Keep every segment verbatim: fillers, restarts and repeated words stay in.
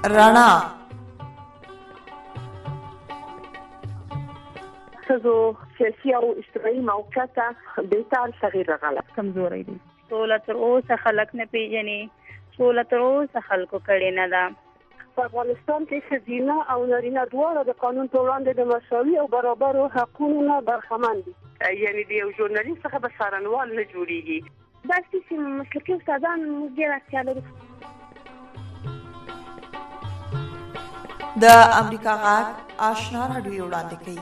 رڼا ښځو سیاسي او اجتماعي موقعیت بهتر تغییر راغلی کمزوري دي. سوله تر اوسه خلک نه پیژني، سوله تر اوسه خلکو کړې نه ده. په افغانستان کې ښځینه او نارینه دواړه د قانون په وړاندې د مساوي او برابرو حقونو نه برخمن دي. یعنی د یو ژورنالیست څخه به څارنوال نه جوړیږي. داسې چې مسلکي استادان موږ ډېر اړتیا لرو. د امریکا غږ آشنا راډیو وړاندې کوي.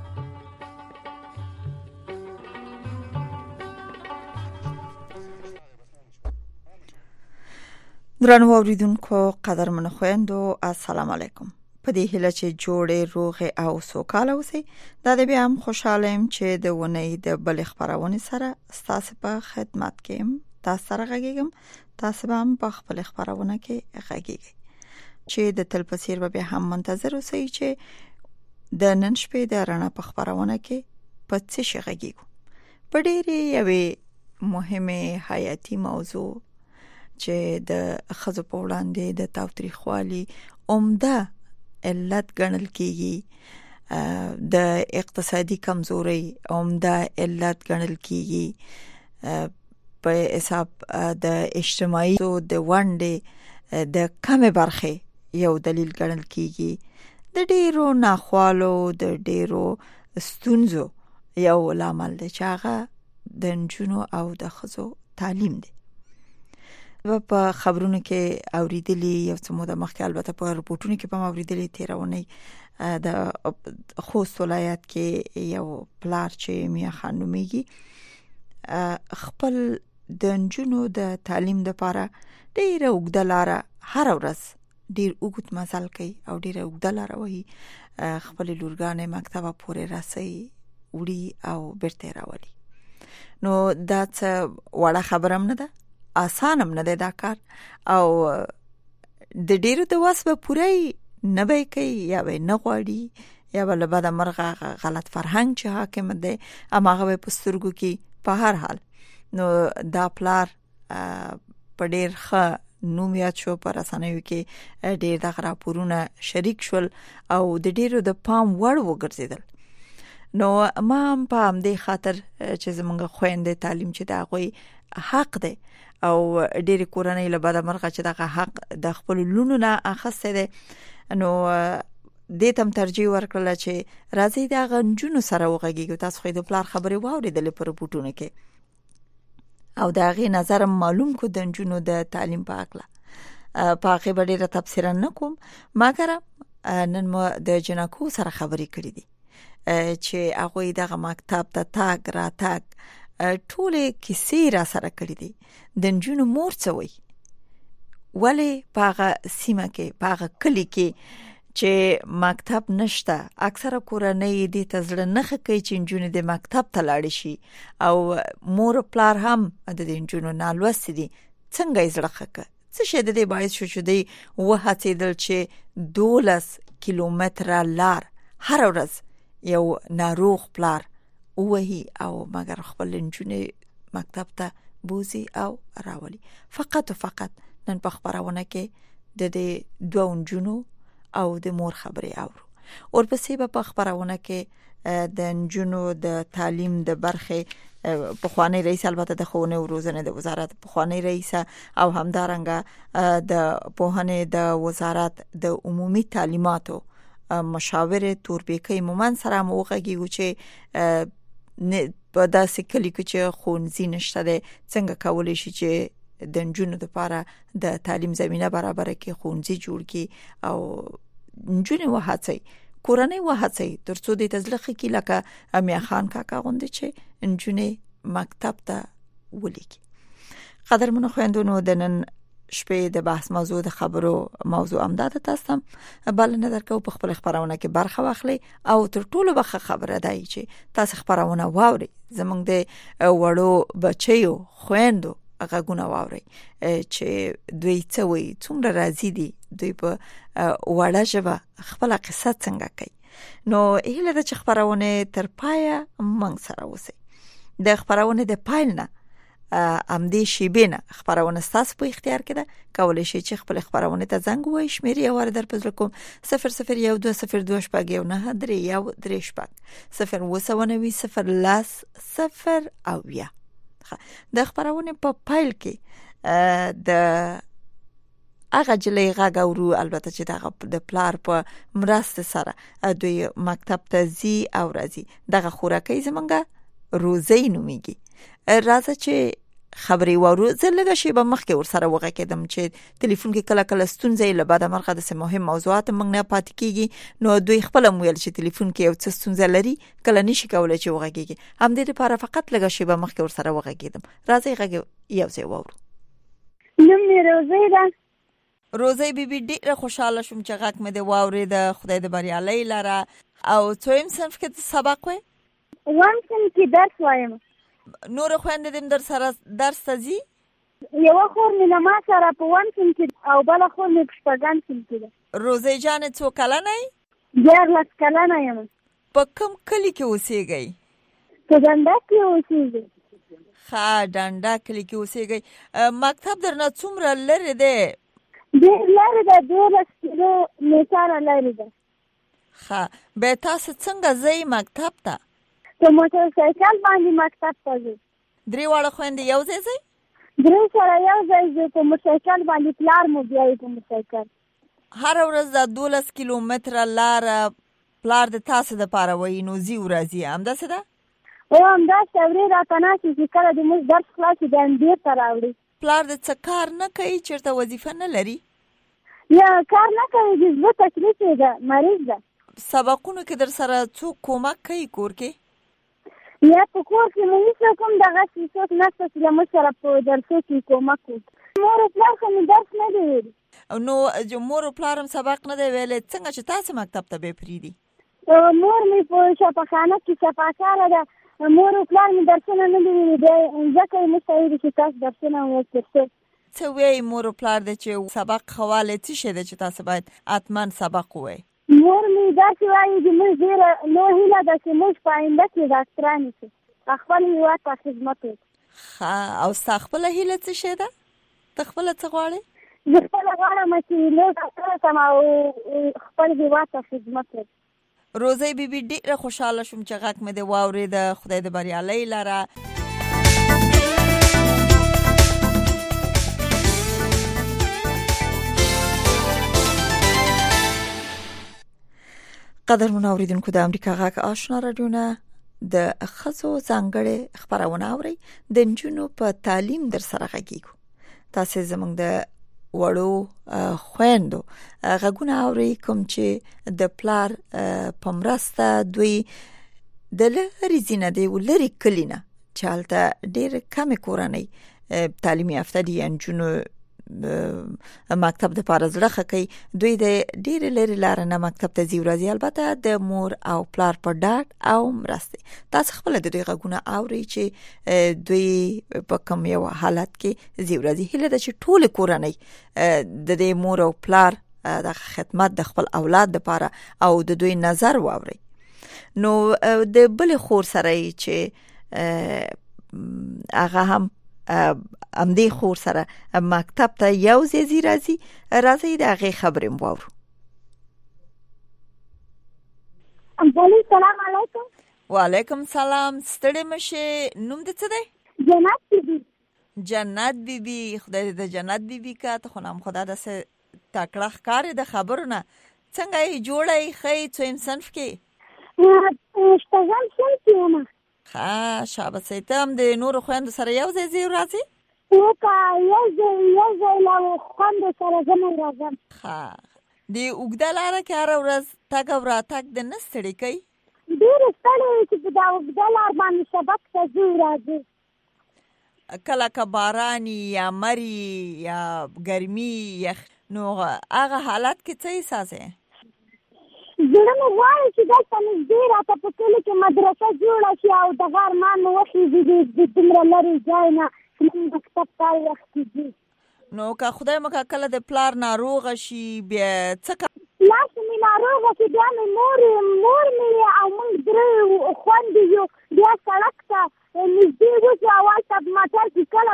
درنو اوریدونکو قدرمنو خویندو السلام علیکم. په دې هیله چې جوړې روغې او سوکاله اوسئ. دا د بیا هم خوشاله یم چې د ونې د بل خبرونه سره تاسو په خدمت کې یم. تاسو سره غږیږم. تاسو هم په خپل خبرونه کې غږیږئ چې د تل په څیر به هم منتظر اوسئ چې د نن شپې د رڼا په خبرونه کې په څه شي غږیږو. په ډېرې یوې مهمه حیاتي موضوع چې د ښځو په وړاندې د تاوتریخوالي عمده علت ګڼل کیږي، د اقتصادي کمزوري عمده علت ګڼل کیږي، په حساب د اجتماعي او د ونډې د کمې برخې یو دلیل ګڼل کیږي، د ډیرو ناخوالو د ډیرو ستونزو یو لامل دی چې هغه د نجونو او د ښځو تعلیم دی. په خبرونو کې اوریدلي یو څه موده مخکې، البته په رپورټونو کې په اوریدلي تیرونی د خوست ولایت کې یو پلار چې میا خان نومیږي خپل د نجونو د تعلیم لپاره ډیره اوږده لاره هر ورځ ډیر اوږد مزل کوي او ډیره اوږده لاره وهي خپل لورګانې مکتب پورې رسي وړي او بیرته راولي. نو دا څه وړه خبره نه ده، آسان هم نه دی دا کار، او د ډیرو د واس به پوره نه به کوي یا به نه غواړي یا به له بده مرغه غلط فرهنګ چې حاکم دی هماغه به په سترګو کې په هر حال. نو دا پلار په ډیر ښه نوم یاد شو، په رسنیو کې ډیر دغه راپورونه شریک شول او د ډیرو د پام وړ وګرځیدل. نو ما هم په همدې خاطر چې زمونږ خويندې تعلیم چې دا غوي حق دی او ډېر کورنۍ له بده مرغه چې دغه حق د خپل لونو نه اخیسته دي، نو دې تم ترجیح ورکړل چې راځي دا غنجونو سره وغږیږي. تاسو خو د پلار خبرې واورېدلې په رپورټونو کې او دا غي نظر معلوم کو د نجونو د تعلیم په اړه په هغه ډېر تفسیر نه کوم، مګر نن مو د جنکو سره خبرې کړې دي چې هغه دغه مکتب ته تاګ را تاګ ټوله کیسې را سره کړې دي. د نجونو مور څه وایي، ولې پاغه سیمه کې پاغه کلی کې چې مکتب نشته اکثره کورنۍ دې تزړه نه خکې چې نجونې د مکتب ته لاړ شي او مور پلار هم د نجونو نالوست دي. څنګه یې زړه خکه څه شه د دې باعث شو چې دی وهڅېدل چې دولس کیلومتره لار هر ورځ یو ناروغ پلار وهي او مگر خپل نجونې مکتب ته بوزي او راولي. فقط و فقط نن په خبرونه کې د دې دوه نجونو او د مور خبرې اورو. ورپسې په خبرونه کې د نجونو د تعلیم د برخه په خوانی رئیس، البته د ښوونې او روزنې د وزارت په خوانی رئیس او همدارنګه د پوهنې د وزارت د عمومي تعلیماتو مشاور توربیکې مومن سره موغږیږي چې په داسې کلی کې چې ښوونځي نشته ده څنګه کولای شي چې د نجونو لپاره د تعلیم زمينه برابر کې ښوونځي جوړ کړي او نجونې وهڅي کورنۍ وهڅي ترڅو د تزلخ کې لکه امیا خان کاکا غوندي چې نجونې مکتب ته ولیکي. قدرمنو خويندونو د نن شپې د بحث موضوع د خبرو موضوع امداد تاسو بل نه درکو په خپل خبرونه کې برخه واخلي او تر ټولو بخه خبره دی چې تاسو خبرونه واوري زمونږ د وړو بچیو خويندو غږونه واوري چې دوی څه وایي، څومره راضي دي دوی په وړه ژبه خپل قصه څنګه کوي. نو هیله د خبرونه تر پایه موږ سره اوسئ. د خبرونه د پایل نه امدې شیبینه خبرونه ستاسو په اختیار کې ده. کولای شئ چې خپل خبرونه ته زنګ ووهئ. شمیرې یو در پزړه کوم صفر صفر یو دوه صفر دوه شپږ یو نه درې یو درې شپږ صفر اووه سوه نوي صفر لس صفر اویا. د خبرونه په پایل کې د هغه جلې غږ اورو، البته چې دغه د پلار په مرسته سره دوی مکتب ته ځي او راځي. دغه خوراکي زمونږه روزي نوميږي. راځه چې خبري وورو. زه لږه شی به مخکې ور سره وغه کېدم چې ټلیفون کې کله کله ستونزې له بعد مرغه د مهم موضوعات موږ نه پات کیږي، نو دوی خپل مویل چې ټلیفون کې یو څه ستونزه لري، کله نشي کولای چې وغه کیږي. هم دې لپاره فقط لږه شی به مخکې ور سره وغه کېدم. راځي غږ یو ځای وورو. نوم مې روزي ده. روزي بیبي ډیره خوشاله شوم چې غږ مې د واورې د خدای د بریالي لاره. او څویم صنف کې سبق وې؟ وان صنف کې درس وایم. نور خويندې دې در سره درس ته ځي؟ یو خور مې له ما سره په وان صنف کې او بل خور مې په شپږم صنف کې ده. روزي جان څو کلنه یې؟ دیارلس کلنه یم. په کوم کلی کې اوسېږئ؟ په ډنډه کې اوسېږم. ښه، ډنډه کلی کې اوسېږئ. مکتب درنه څومره لرې دی؟ ډېر لرې ده، دولس کیلو میټره لرې ده. ښه، بیا تاسو څنګه ځئ مکتب ته؟ په موټر سایکل باندې مکتب ته ځئ. درې واړه خویندې یو ځای ځئ؟ درې سره یو ځای ځئ په موټر سایکل باندې. پلار مو بیایي په موټر سایکل. هره ورځ د دولس کیلومتره لاره پلار د تاسو دپاره وایي، نو ځي ورځي، همداسې ده؟ او همداسې اورې راته ناستې چې کله د موږ درس خلاص شي بیا بېرته راوړي. پلار د څه کار نه کوي؟ چېرته وظیفه نه لري؟ یا کار نه کوي، د زړه تکلیف یې ده، مریض ده. سبقونو کې در سره څوک کومک کوي کور کې؟ یا په کور کې مو هېڅ کوم دغسې څوک نشته چې له موږ سره په درسو کې کومک وکړي. مور او پلار خو مې درس نه دی ویلي. نو مور او پلار هم سبق نه دی ویلی، څنګه چې تاسو مکتب ته بیا پرېږدي؟ مور مې په شفاخانه کې صفاکاره ده. مور او پلار مې درسونه نه دي ویلي، بیا ځکه یې موږ ته ویلي چې تاسو درسونه ووایئ. تر څو څه وایي مور او پلار دی چې سبق ښه والی څه شی دی چې تاسو باید حتما سبق ووایئ؟ مور مې داسې وایي چې موږ ډېره لویه هیله ده چې موږ په آینده کې ډاکټرانې شو، خپل هېواد ته خدمت وکړو. ښه، او ستا خپله هیله څه شی ده؟ ته خپله څه غواړې؟ زه خپله غواړم چې لوی ډاکټره شم او خپل هېواد ته خدمت وکړم. روزي بیبي ډېره خوشحاله شوم چې غږ مې د واورېده. خدای د بریالۍ لره. قدرمن اوریدونکو، د امریکا غږ آشنا رادیو نه د ښځو ځانګړې خبرونه اورئ. د نجونو په تعلیم در سره غږیږو. تاسو زموږ د وړو خويندو غږونه اورئ کوم چې د پلار په مرسته دوی د لرې ځینه دی ولري کلینه چې هلته ډېر کم کورنۍ تعلیمي یافته دي، نجونو مکتب د پاره زړه خکې دوی د ډېر لري لار نه مکتب ته ځي ورځي. البته د مور او پلار په ډاډ او مرسته تاسو خپل د دوی غږونه اوري چې دوی په کوم یو حالت کې ځي ورځي. هله د چې ټول کورنۍ د دې مور او پلار د خدمت د خپل اولاد لپاره او د دوی نظر واوري. نو د بل خور سره چې هغه هم امدې خور سره مکتب ته یو ځای راځي، راځي د هغې خبرې مو واورو. سلام علیکم. وعلیکم سلام. ستړې مشې. نوم دې څه دی؟ جنت بیبي. جنت بیبي. خدای دې د جنت بیبي کا ته خو نام خدا داسې تکړه ښکارې د خبرونه. څنګه یې جوړه یې ښه څویم صنف کې؟ شپږم صنف کې یم. ښه، شاباسې. ته هم د نورو خویندو سره یو ځای ځې راځې؟ یو ځای یو ځای له خویندو سره زه نه راځم. ښه، د اوږده لاره کې هره ورځ تګ او راتګ د نه ستړي کوي؟ ډېرې ستړې وي چې په دا اوږده لار باندې سبق ته ځو راځو. کله که باران یا مري یا ګرمي یخ، نو هغه حالت کې څه احساس یې؟ زړه مې غواړي چې دلته نږدې راته په کلي کې مدرسه جوړه شي او د غرمان مې وخېږي د دومره لرې ځای نه چې موږ مکتب ته وخت کې ځو. نو که خدای مکه کله د پلار ناروغه شي بیا څه کوه؟ پلار چې مې ناروغه شي بیا مې مور مور مې او موږ درې خویندې یو بیا سړک ته نږدې وځو او هلته په موټر کې کله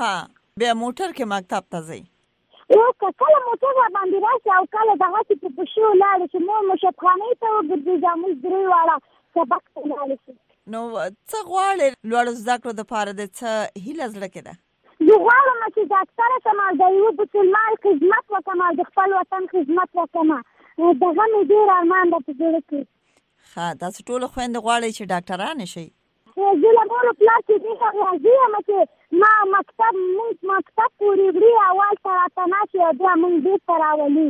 ها بیا موټر کې مکتب ته ځئ؟ یو کله موټر را باندې راشي او کله دغه چې په پښو لاړ شي مور مشبخانې ته وګرځي زموږ درې واړه سبق ته لاړ شي. نو څه غواړې لوړو زده کړو دپاره د څه هیله زړه کې ده؟ زه غواړم چې ډاکټره شم او د یوه مسلمان خدمت وکړم او د خپل وطن خدمت وکړم. دغه مې ډېر ارمان ده په زړه کې. ښه تاسو ټولو خویندې غواړئ چې ډاکټرانې شئ؟ زه له مور پلار چې ډېره راضي یم چې ما مکتب مونږ مکتب پورې وړي اول ته راته ناشي او بیا مونږ بېرته راولي.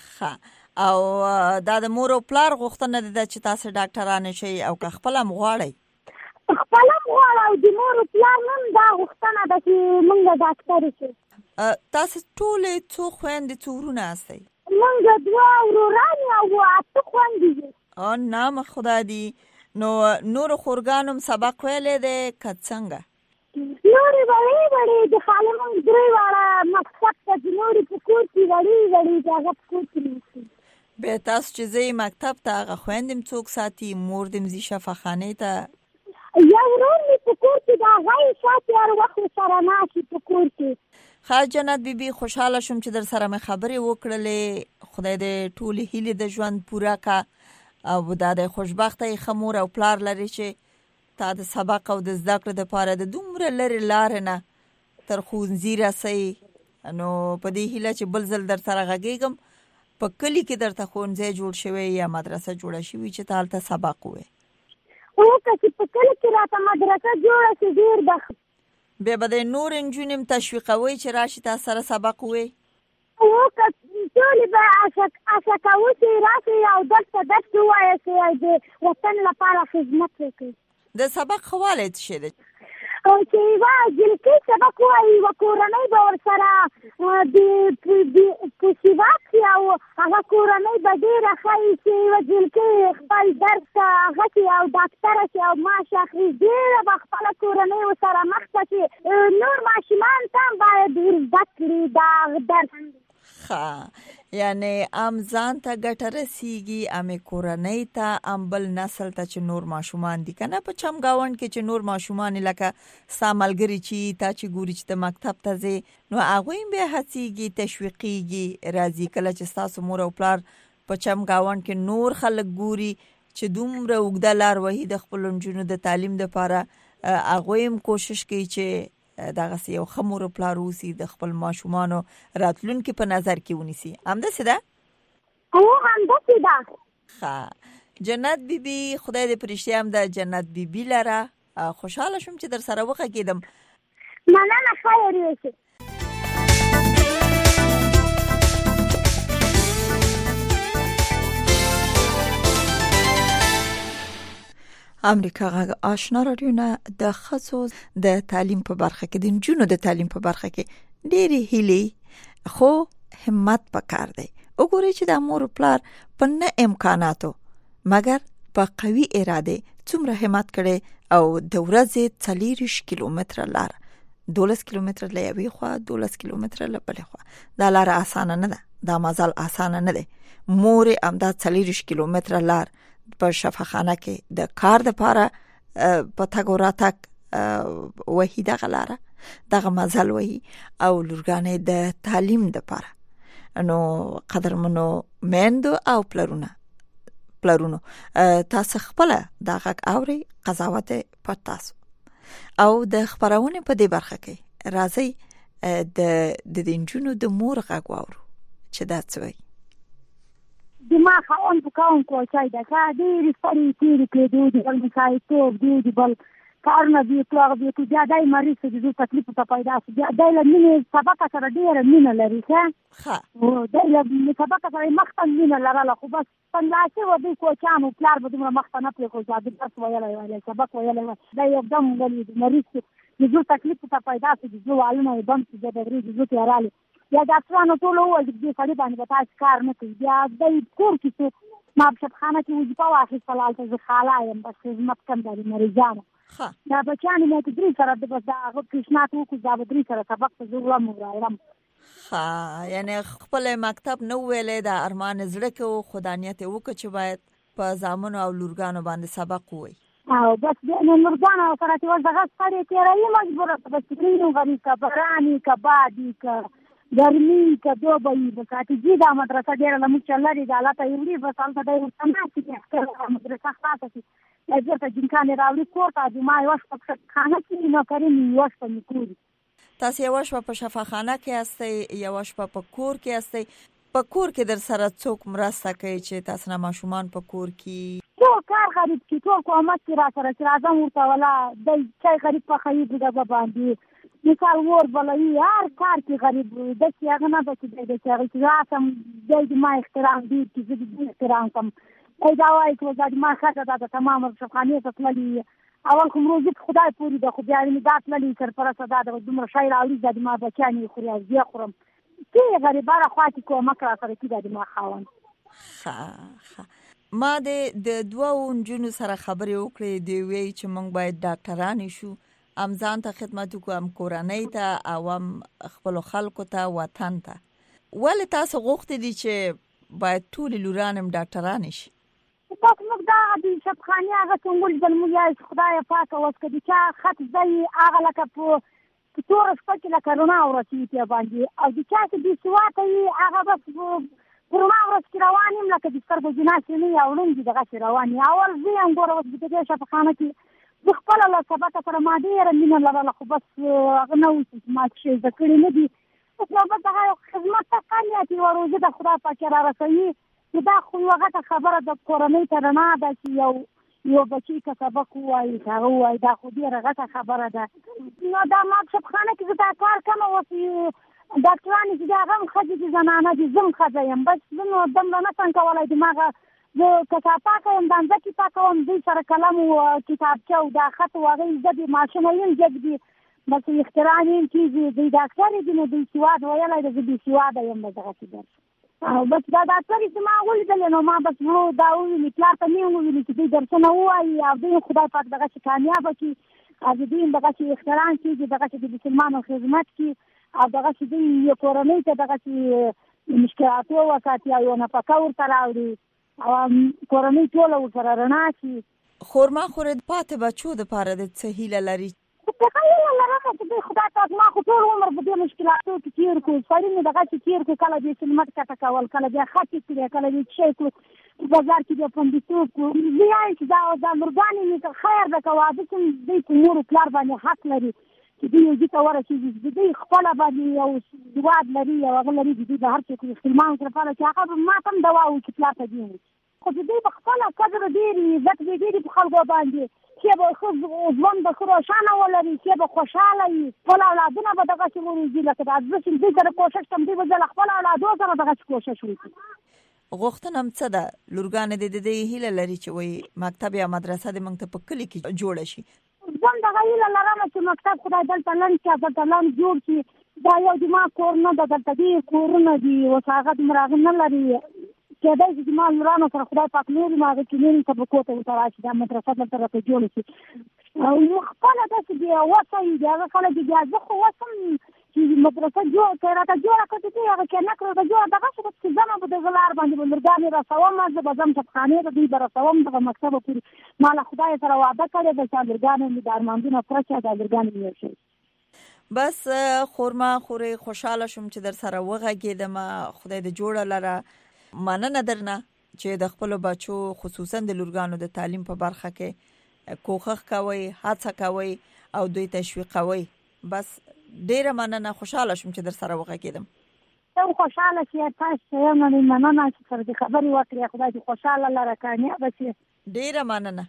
ښه او دا د مور او پلار غوښتنه ده چې تاسو ډاکټرانې شئ او که خپله هم غواړئ؟ خپله هم غواړه او د مور او پلار هم دا غوښتنه ده چې مونږ ډاکټرې شو. تاسو ټولې څو خویندې څو ورونه هستئ؟ مونږ دوه ورورانې او اته خویندې دي. او نام خدا دی. نو نورو خورګانو هم سبق ویلی دی که څنګه؟ نورې وړې وړې د خالي مونږ درې واړه مکتب ته دي، نورې په کور کې وړې وړې د هغه په کور کې ناستې. بیا تاسو چې ځئ مکتب ته هغه خویندې هم څوک ساتي؟ مور دې هم ځي شفاخانې ته؟ یو ورور مې په کور کې د هغه یې ساتي، هر وخت ورسره ناست په کور کې. ښه جنت بیبي خوشحاله شوم چې در سره مې خبرې وکړلې. خدای دې ټولې هیلې د ژوند پوره کا او دا د خوشبخته ښه مور او پلار لري چې تا د سبق او د زده کړې دپاره د دومره لرې لارې نه تر ښوونځي رسئ. نو په دې هیله چې بل ځل در سره غږېږم په کلي کې درته ښوونځی جوړ شوی یا مدرسه جوړه شوي چې ته هلته سبق ووایې. اوکه چې په کلي کې راته مدرسه جوړه شي ډېر به بیا به د نور نجونې هم تشویقوئ چې راشي تا سره سبق ووایي؟ اوکه ټولې به آسه کوو چې راشي او درس ته درس ووایه چې د وطن لپاره خدمت وکړي. د سبق ښه والی څه شی دی؟ چې یوه جلکۍ سبق ووایي، یوه کورنۍ به ورسره په سواد کړي او هغه کورنۍ به ډېره ښایي چې یوه جلکۍ خپل درس ته هغه کړي او ډاکټره شي او معاش اخلي. ډېره به خپله کورنۍ ورسره مخ ته چې نور ماشومان ته هم باید زده کړي دا درس. ښه یعنی ام ځان ته ګټه رسیږي، امې کورنۍ ته، ام بل نسل ته چې نور ماشومان دي که نه په چم ګاونډ کې چې نور ماشومان لکه ستا ملګري چې تا چې ګوري چې ته مکتب ته ځې نو هغوی هم بیا هڅېږي، تشویقېږي، راځي. کله چې ستاسو مور او پلار په چم ګاونډ کې نور خلک ګوري چې دومره اوږده لار وهي د خپلو نجونو د تعلیم دپاره، هغوی هم کوشش کوي چې دغسې یو ښه مور او پلار اوسي، د خپل ماشومانو راتلونکي په نظر کې ونیسي. همداسې ده؟ او همداسې ده. ښه جنت بیبي خدای دې په رښتیا هم د جنت بیبي لره. خوشحاله شوم چې در سره وغږېدم. مننه، خیر اوسې. امریکا غږ آشنا رادیو نه د ښځو د تعلیم په برخه کې، د نجونو د تعلیم په برخه کې ډېرې هیلې خو همت پکار دی. وګورئ چې د مور پلار په نه امکاناتو مګر په قوي اراده څومره همت کړي او د ورځې څلېرویشت کیلومتره لار، دولس کیلومتره له یوې خوا، دولس کیلومتره له بلې خوا، دا لار اسانه نه ده، دا مزل اسانه نه دی. مور امدا څلېرویشت کیلومتره لار په شفاخانه کې د کار د پاره په تګ او راتګ وهي دغه لاره دغه مزل وهي او لورګانې د تعلیم د پاره. نو قدرمنو میندو او پلرونه پلرونو تاسو خپل د غږ اوري قضاوت په تاسو او د خبرونه په دې برخه کې راځي د د انجونو د مور غږ واورو چې دا څه وي. د ما خاون په کاون کوچای دا کا ډېر ستړي تیری کېدو د بل مسای ته دی د بل کارونه دی پلاغ دی ته دا دای مریض د تکلیف ته پیدا شي دا له مینه سبق سره ډېر مینه لري ښه او دا له سبق سره مخته مینه لرله خو بس څنګه و دې کوچانو پلار به دومره مخته نه پرې خو ځاد درس ویلای ویلای سبق ویلای دا یو دم غلي مریض د تکلیف ته پیدا شي د والونه بم چې د درې د تیارالي یا ډاکټرانو ټول وایي چې سړي باندې به تاسو کار نه کوي. بیا د کور کې ما په شپخانه کې وظیفه واخیستل، هلته زه خاله یم، بس خدمت کوم د مریضانو. دا بچیانې مې ته درې سره بس د هغه پیشنهاد وکړو دا به درې سره سبق ته زه وړم وراړم. ښه یعنې خپل مکتب نه ویلی د ارمان زړه کې و خو دا نیت یې وکړه چې باید په زامنو او لورګانو باندې سبق ووایي. او بس د نورګان او سره چې ورځه ستړي تیرې مجبوره ته بس ترینو غري کا برانی کا بادي کا ګرمي کا دوبي د کاتجی دا مدرسه ډیره لمو چلري دا لاته یوري بس البته د ورسمه چې مدرسه خاصه شي لږه جنکان راوړي کوټه د ما یو څه خانه کې نو کریم یو څه میکوري. تاسو یو شپه په شفاخانه کې هستئ، یو شپه په کور کې هستئ. په کور کې در سره څوک مرسته کوي چې تاسو نه ماشومان په کور کې ټول کار غریب کې ټول کومت کې را سره چې راځم ورته ولا د چای غریب په خیر د باندې مثال ور بلای هر کار کې غریب د څه هغه نه د څه د څه چې راسم د ما احترام دي چې د احترام کوم دا وایي چې د ما خاطر د تمام شفاخانه ته تللی اول کوم روزي خدای پوری د خو بیا می دات للی تر پر صدا د دومره شای راوړي د ما بچانی خوري از بیا خورم کې غریباره خواتی کومک را سره کې د ما خاون. ها ما د د دوه جنونو سره خبرې وکړې دی وی چې موږ باید ډاکټران شو، ام ځان ته خدمت وکړو، ام کورنۍ ته او ام خپل خلکو ته وطن ته. ولې تاسو غوښتې دي چې باید ټول لورانم ډاکټران شي؟ بس موږ دا د شفاخانه هغه څنګه د مولای خدای پاک اوس کدي چې خط ځای هغه لکه په تور سپک لا کرونا ورسې ته باندې او د چا چې د سواته هغه بس کرونا ورسې روانیم لکه د سترګو جناسي نه یاولم دي دغه رواني اول زم ګوره د دې شفاخانه کې د خپل له سبق سره ما ډیره مینه لرله خو بس هغه نو چې ما چې ذکر نه دي نو بس هغه خدمت ته قانیاتي وروزه د خدای پاک را رسوي دا خو هغه خبره د کورنۍ ته نه ده چې یو یو بچی که سبق وایي هغه وایي دا خو ډیره غټه خبره ده. نو دا ما شفاخانه کې دا کار کوم اوس ډاکټران چې دا هم ښځې دي زنانه دي زم ښځه یم بس زه نو دومره نه شم کولی دماغه زه که پاکه یم دا ځکې پاکوم دوی سره قلم و کتابچه او دا خط و هغې زه د ماشینه یم جګ دي بس احترام یم کېږي دوی ډاکټرې دي نو دوی سواد ویلی ده زه بې سواده یم به دغسې درس او بس دا ډاکټرې چې ما ولیدلې نو ما بس ورو دا وویلي پلار ته مې وویلي چې دوی درسونه ووایي او دوی خدای پاک دغسې کامیابه کړي او د دوی دغسې احترام کېږي دغسې د مسلمانو خدمت کړي او دغسې دوی کورنۍ ته دغسې مشکلاتو وساتي او یو نفقه ورته راوړي او کورنۍ ټوله ورسره رڼا شي. خورما خورې پاتې بچو دپاره د څه هیله لري؟ دغه هیله لرمه چې دوی خدای پاک ما خو ټول عمر په دې مشکلاتو کې تېر کړو سړي مې دغسې تېر کړو کله بیا سلمټ کټه کول کله بیا خطې کړې کله بیا څه کړو په بازار کې بیا پنډیتوب کړو زه وایم چې دا دا مورګانې مې که خیر ده که واده شم دوی په مور و پلار باندې حق لري چې دوی یو دې ته ورسېږي دوی خپله باندې یو هېواد لري او هغه لري چې دوی به هر څوک مسلمان لپاره چې هغه به ما ته هم دوا وکړي پلار ته دې وکړي خو چې دوی به خپله قدر ډېرې عزت به ډېرې په خلکو باندې چې به ښه ژوند به ښه روښانه ولري چې به خوشحاله وي خپل اولادونه به دغسې وروزي لکه دا زه چې دوی سره کوښښ کوم دوی به زه له خپلو اولادو سره دغسې کوښښ وکړي. غوښتنه هم څه ده لورګانې دې د دې هیله لري چې وایي مکتب یا مدرسه دې موږ ته په کلي کې جوړه شي؟ زه هم دغه هیله لرم چې مکتب خدای دلته لنډ کړي دلته لنډ جوړ کړي دا یو د ما کور نه ده دلته ډېر کورونه دي اوس هغه دومره هغه نه لري کېدای شي چې ما لورانو سره خدای پاک نورې ما هغه کې نورې طبقو ته ورته راشي دا مدرسه دلته راته جوړه شي او خپله داسې بیا وسه وي د هغه خلک بیا زه خو وس هم چې مدرسه جوړ که راته جوړه کړې دوی هغه که نه کړې راته جوړه دغسې به چې ځمه به دغه لار باندې به لورګانې رسوم زه به ځم شفاخانې ته دوی به رسوم دغه مکتبه پورې ما له خدای سره وعده کړې ده چې لورګانې مې د ارمانځونه پوره کړي دا لورګانې مې یو شي. بس خورما خورې خوشحاله شوم چې در سره وغږېدم خدای دې جوړه لره. مننه درنه چې د خپلو بچو خصوصا د لورګانو د تعلیم په برخه کې کوښښ کوئ هڅه کوئ او دوی تشویقوئ. بس ډیره مننه خوشحاله شوم چې در سره وغږېدم. ته خوشحاله شې تاسو یم مننه چې سره دې خبرې وکړې خدای دې خوشحاله لره کامیابه شې. ډیره مننه.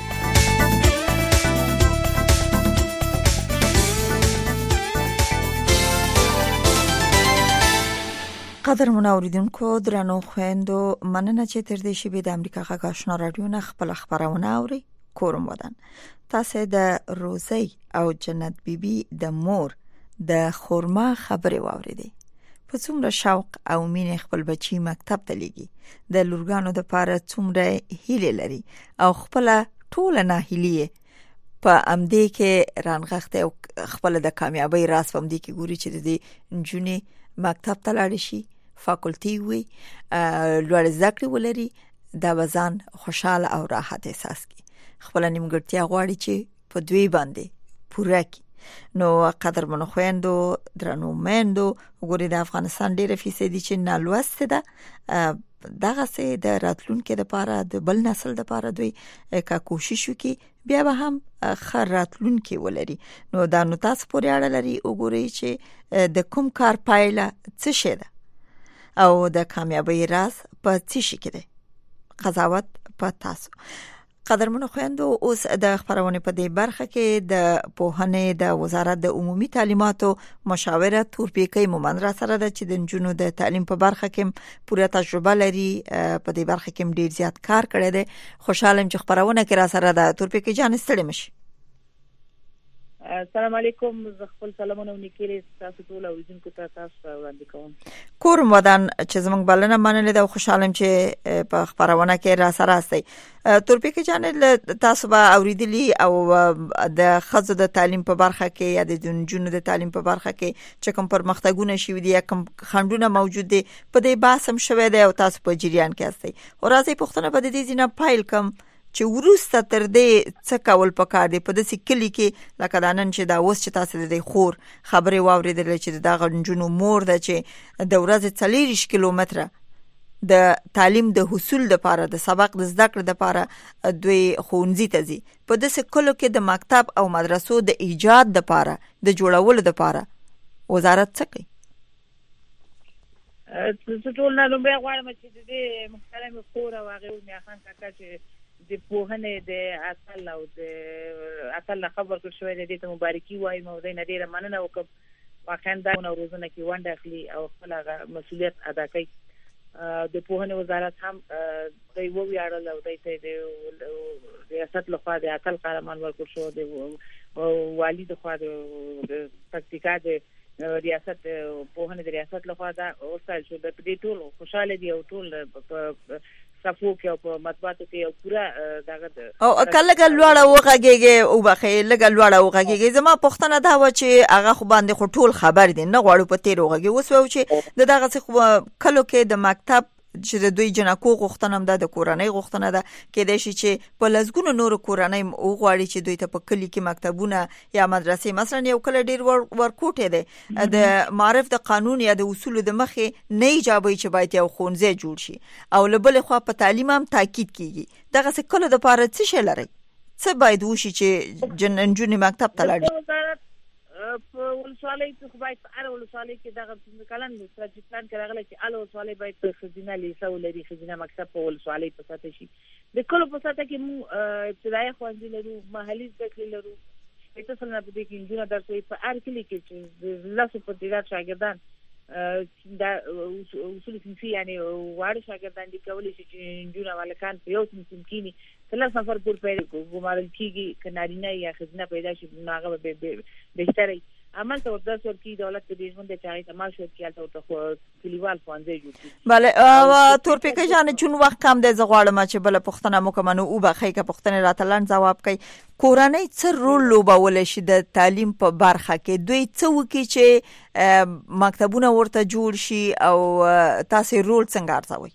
قدر منوریدونکو درنو خويندو مننه چې تر دې شی به د امریکا غږ آشنا رادیو نه خپل خبرونه اوري کورم ودان تاسو د روزي او جنت بیبي د مور د خورما خبره واوریدي په څومره شوق او مینه خپل بچی مکتب ته لګي د لورګانو د پاره څومره هیله لري او خپل ټول نه هیله په امدې کې رانغخته او خپل د کامیابی راز په امدې کې ګوري چې د جونې مکتب ته لاړ شي فاکولټي وي لوړ زده کړې ولري دا وزن خوشاله او راحت احساس کی خپل نیمګړتیا غواړي چې په دوی باندې پوره کړي. نو قدرمنو خويندو درنو میندو وګورئ د افغانستان ډیره فیصدي چې نالوسته ده، دغه سه د راتلونکو لپاره د بل نسل لپاره دوی کا کوشش وکي بیا به هم خر راتلونکو ولري. نو دا نو تاسو پورې اړه لري وګورئ چې د کوم کار پایله څه شي ده او د کامیابی راز په څه شي کې ده. قضاوت په تاسو. قدرمنو خويندو اوس د خبرونه په دې برخه کې د پوهنې د وزارت د عمومي تعلیماتو مشاوره تورپیکۍ مومن را سره ده چې د نجونو د تعلیم په برخه کې پوره تجربه لري، په دې برخه کې ډیر زیات کار کړی دی. خوشاله یم چې خبرونه کې را سره ده. تورپیکۍ جان ستړي مشي. السلام علیکم، زه خپل سلامونه ونکړي تاسو ټول اوریدونکو ته تاسو وړاندې کوم. کورم ودان چې زموږ بلنه منلې ده او خوشاله یم چې په خبرونه کې را سره استئ. تورپیکۍ جان تاسو به اوریدلی او د خزو د تعلیم په برخه کې یا د جنونو د تعلیم په برخه کې چې کوم پرمختګونه شوي دي یا کوم خنډونه موجود دي په دې بحث هم شوی دی او تاسو په جریان کې استئ. او راځي پښتنه په دې ځینه پایل کم چې ورسته تر دې څه کول پکار دي په داسې کلی کې لکه دا نن چې دا اوس چې تاسو د دې خور خبرې واورېدل چې دغه نجونو مور ده چې د ورځې څلوېښت کیلومتره د تعلیم د حصول لپاره د سبق د زده کړې لپاره دوی ښوونځي ته ځي. په داسې کلو کې د مکتب او مدرسو د ایجاد لپاره د جوړولو لپاره وزارت څه کوي؟ څه ټول نه لومړی غواړم چې د دې محترم خور او هغې میا خان کاکا چې د پوهنې د اصل او د اصل خبر کړ شوی د دې ته مبارکي وایم او د نه ډیره مننه وکم. واقعا دا روزنه کې ونډه اخلي او خپل مسؤلیت ادا کوي. د پوهنې وزارت هم د یو ویاړل او د ته ریاست لخوا د اصل قهرمان ورکړ شو، د والي د خوا د پکتیکا د ریاست پوهنې د ریاست لخوا دا ورسال شو. د دې ټول خوشاله دي او ټول صفو کې او په مطبوعاتو کې او پورا دغه او کله لوړه وغږیږي او بخې لګه لوړه وغږیږي. زما پښتنه دا و چې هغه خو باندې خو ټول خبر دي نه غواړو په تیر وغږی. اوس و چې د دغه څه کلو کې د مکتب چې د دوی جنکو غوښتنه ده د کورنۍ غوښتنه ده کېدای شي چې په لزګونو نور کورنۍ وغواړي چې دوی ته په کلی کې مکتبونه یا مدرسې مثلا یو کله ډیر ورکوټه ده د معرف د قانون یا د اصول د مخې نه ایجابي چې باید یو ښوونځی جوړ شي او لبل خو په تعلیم هم تاکید کیږي. دغه څه کله د پاره څه شي لري څه باید وشي چې جننجونی مکتب ته لاړ په ولسوالۍ کې خو باید په هر ولسوالۍ کې دغه کلن استراتیژیک پلان کې راغلی چې هر ولسوالۍ باید په ښځینه لیسه ولري، ښځینه مکتب په ولسوالۍ په سطحه شي. د کلو په سطحه کې موږ ابتدایي ښوونځي لرو، محلي زده کړې لرو، شپېته سلنه په دې کې نجونې درس وایي. په هر کلي کې چې د لسو په تعداد شاګردان دا اصول صنفي یعنې واړه شاګردان دي کولی شي چې نجونې او هلکان په یو صنف کې کښېني که لس نفر پور پیدا ګمارل کېږي که نارینه یا ښځینه پیدا شي نو هغه به بهتره وي. همالته ورته درس ورکوي، دولت په دې ژوند دی چې هغې ته معاش ورکوي، هلته ورته کلیوال ښوونځی جوړ کړي. بله تورپیکۍ جانې چون وخت کم دی زه غواړم چې بله پوښتنه مو کومه نو وبښئ که پوښتنې راته لنډ ځواب کوي. کورنۍ څه رول لوبولی شي د تعلیم په برخه کې؟ دوی څه وکړي چې مکتبونه ورته جوړ شي او تاسې رول څنګه ارزوئ؟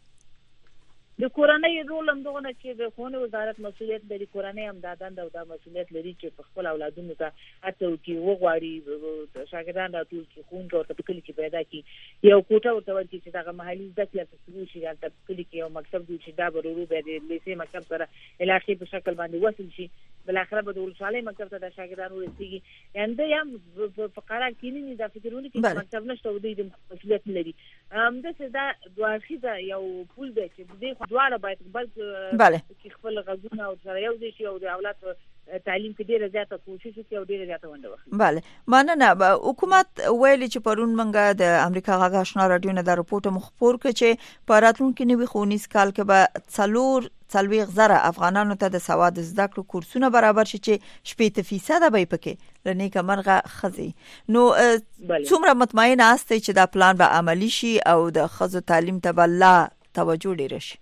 د کورنۍ رول همدغه نه چې د ښوونې وزارت مسؤلیت لري، کورنۍ هم دا دنده او دا مسؤلیت لري چې په خپل اولادونو ته هڅه وکړي، وغواړي شاګردان راټول کړي، ښوونکي ورته په کلي کې پیدا کړي، یو کوټه ورته ورکړي چې دغه محلي زده کړې هلته شروع شي، هلته په کلي کې یو مکتب جوړ شي، دا به ورو ورو بیا د لیسې مکتب سره علاقې په شکل باندې وصل شي، بالاخره به د ولسوالۍ مکتب ته د شاګردان ورسېږي. یعنې دوی هم په قرار کښېني دا فکرونه کوي چې مکتب نشته او دوی د مسؤلیت نه لري. همداسې دا دوه اړخیزه یو پول دی چې د دې دواړه باید بلکې خپل غږونه او سره یو ځای شي او د اولاد تعلیم کې ډیره زیاته کوشش وکړي او ډیره زیاته ونډه واخلي. بله مننه. حکومت ویلي چې پرون موږ د امریکا غږ آشنا رادیو نه دا رپورټ مو خپور کړ چې په راتلونکي نوي ښوونیز کال کې به څلور څلوېښت زره افغانانو ته د سواد زده کړو کورسونه برابر شي چې شپېته فیصده به یې پکې له نیکه مرغه ښځې. نو څومره مطمئنه یاستئ چې دا پلان به عملي شي او د ښځو تعلیم ته به لا توجه ډیره شي؟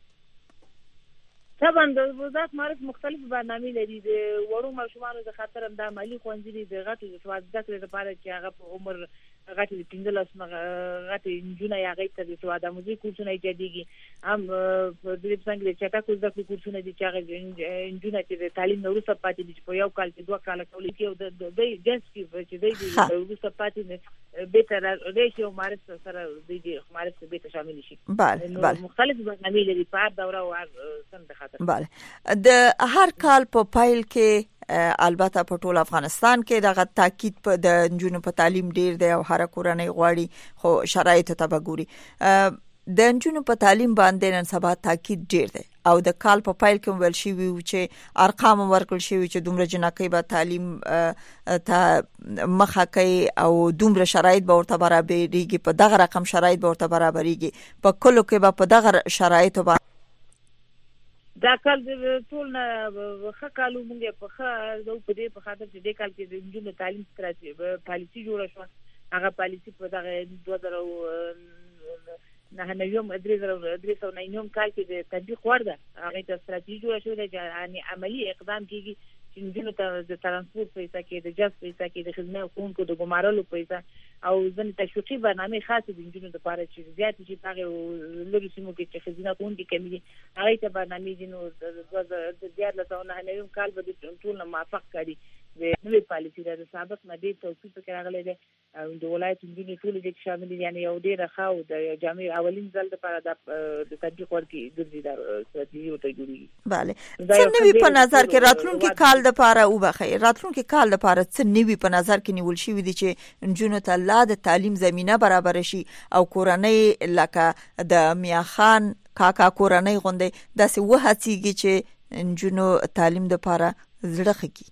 طبعا د وزارت معرف مختلف برنامې لري. د وړو ماشومانو د خاطر هم د عملي ښوونځي دي، د غټو د سواد زده کړې لپاره چې هغه په عمر غټي پندلس غټي جونه یا غټه د سواده موزیک کورسونه ایجاديږي هم په دې څنګه چې تاسو د کورسونه دي چې هغه جونه چې تعلیم نورسته پاتې دي په یو کال کې دوه کال کولې کې د دې جنس کې چې دې نورسته پاتې نه به تر ریشو مارس سره دې مارس به شامل شي. بله بله مختلف برنامې لري په هر دوره او هر سن د خاطر. بله د هر کال په پایل کې البته په ټول افغانستان کې دغه تاکید په د جنونو په تعلیم ډیر دی او هر کورنۍ غواړي خو شرایط ته بګوري د جنونو په تعلیم باندې نن سبا تاکید ډیر دی او د کال په پایل کې ویل شي وي چې ارقام ورکړل شي چې دومره جنکۍ به تعلیم ته مخه کوي او دومره شرایط به ورته برابرېږي په دغه رقم شرایط به ورته برابرېږي په کلو کې به په دغه شرایطو باندې دا کال د ټول نه ښه کالو موږ په ښه زو په دې په خاطر چې د کال کې د انجونو تعلیم ستراتیژي پالیسي جوړه شو هغه پالیسي په دغه دوه زره نه نه یوم ادریس ادریس او نه یوم کال کې د تطبیق ورده هغه ته ستراتیژي جوړه شو د یعنی عملی اقدام کیږي چې انجونو ته د ترانسپورت پیسې کې د جاز پیسې کې د خدمت کوونکو د ګمارلو پیسې او ځنې تشویقي برنامه خاصه د انجونو لپاره چې زیات شي هغه لوري سیمو کې چې خدمت کوونکي کمی دي هغه ته برنامه دي نو د زیات لته نه نه یوم کال به د ټول نه موافق کړي د نوې پالیسي د سابق نه د توصیف کې راغلي دي او د ولایت انجونو ټول دې شامل دي یعنی یو ډیر خاو د جامع اولین ځل لپاره د تطبیق ورکي ګرځیدار ستراتیژي ورته جوړیږي. bale څه نوی په نظر کې راتلونکي کال د لپاره او بخي راتلونکي کال لپاره څه نوی په نظر کې نیول شي دي چې انجونو ته لا د تعلیم زمينه برابر شي او کورنۍ لکه د میاخان کاکا کورنۍ غونډه داسې وهڅیږي چې انجونو تعلیم د لپاره زړه خکې.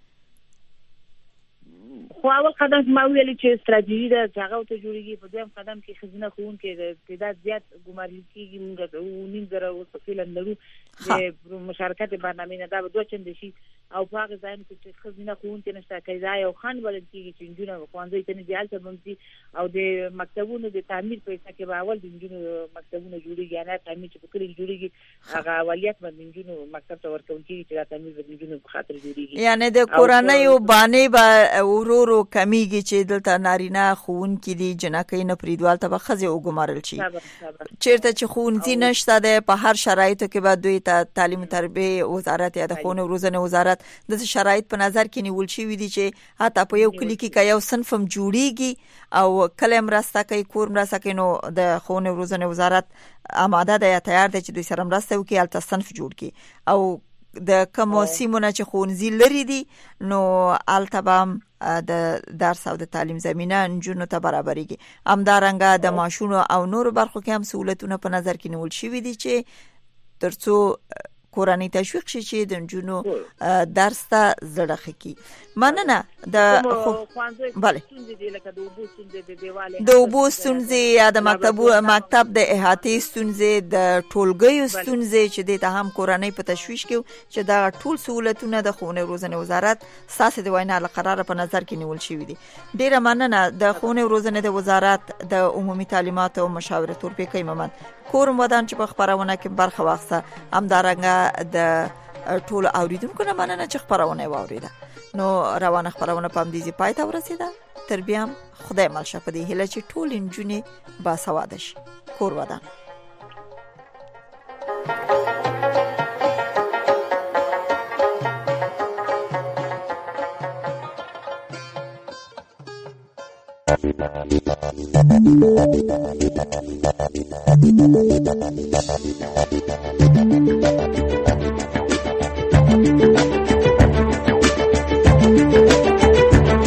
خو اول قدم ما ویل چې ستراتیژي د هغه ته جوړیږي په دویم قدم کې خزینه خون کې تعداد زیات ګمارل کیږي موږ او نیم زره وسیله لرو د مشارکت برنامه نه دا دوه چند شي او په هغه ځای کې خزینه خون ته نشته کیدا یو خان ولر کیږي چې انجونو خوانځي ته نه دیالته بمسي او د مکتبونو د تعمیر پیسې کې به اول د انجونو مکتبونو جوړیږي نه تعمیر چې په کلی جوړیږي هغه اولیت باندې انجونو مکتب ته ورکول کیږي چې دا تعمیر د انجونو په خاطر جوړیږي یعنی د کورنۍ باندې به ورور ورو کمیږي چې دلته نارینه خون کې دي جنکۍ نه پریدوال ته به خزه وګمارل شي چیرته چې خونځي نشته د په هر شرایطو کې به دوی ته تعلیم تربیه وزارت یا د خون روزنه وزارت د شرایط په نظر کې نیول شي دي چې حتی په یو کلی کې یو صنفم جوړیږي او کلم راسته کوي کور مرسته کوي نو د خون روزنه وزارت آماده ده یا تیار ده چې دوی سره مرسته وکړي الته صنف جوړ کړي او د کوم سیمونه چې خونځي لري دي نو التبام د درس او د تعلیم زمينه انجونو ته برابرېږي همدارنګه د ماشونو او نور برخو کې هم سہولتونه په نظر کې نیول شوي دي چې ترڅو کورنۍ تشویق شي چې د انجونو درس ته زړه خکې مننه د بله د اوبو ستونزې یا د مکتب مکتب د احاطې ستونزې د ټولګیو ستونزې چې د هم کورنۍ په تشویش کې چې دا ټول سہولتونه د خونه روزنه وزارت ساسه د وینا لقرار په نظر کې نیول شوی دي. ډیره مننه د خونه روزنه د وزارت د عمومي تعلیمات او مشاوره تورپی کوي ممن کورم ودان چې په خبرونه کې برخه واخصه همدارنګه د ټول اوریدونکو نه مننه چې خبرونه واوریده نو روانه خبرونه په دې ځای ته ورسیده تر بیا خدای مل شه په دې هله چې ټول انجونې با سواده شي کور ودان Thank you.